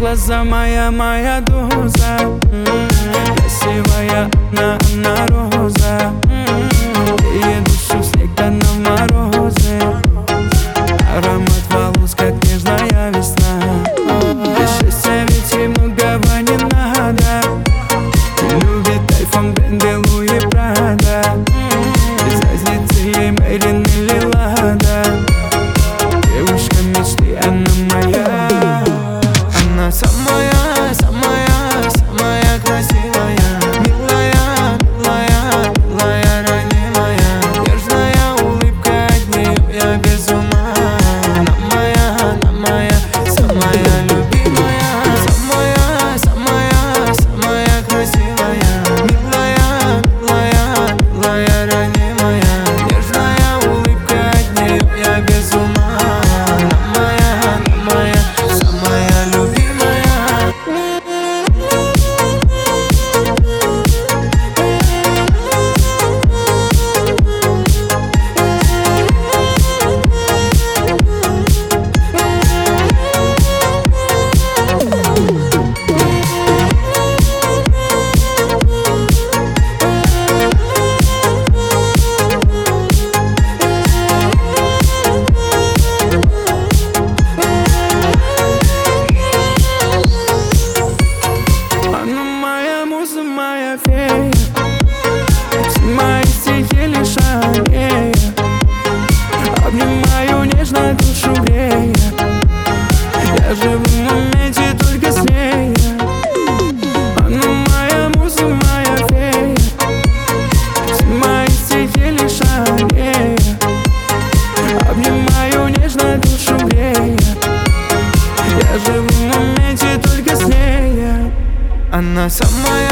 глаза, моя доза. Красивая она роза. Ее душу всегда на морозы. Аромат волос, как нежная весна. Для счастья ведь ей многого не надо. Любит айфон, бренды Луи Прада. Без разницы ей Мэрин или Лада. Девушка мечты, она моя. Она самая красивая, милая, ранимая. Нежная улыбка, от нее я без ума. Она моя, самая любимая. Самая красивая, милая, ранимая. Нежная улыбка, от нее я без ума. Она моя, самая любимая. Моя фея, все мои стихи лишь о ней. Обнимаю нежно, душу грея. Я живу в моменте только с ней. Она моя муза, моя фея. Все мои стихи лишь о ней. Обнимаю нежно, душу грея. Я живу в моменте только с ней. Она самая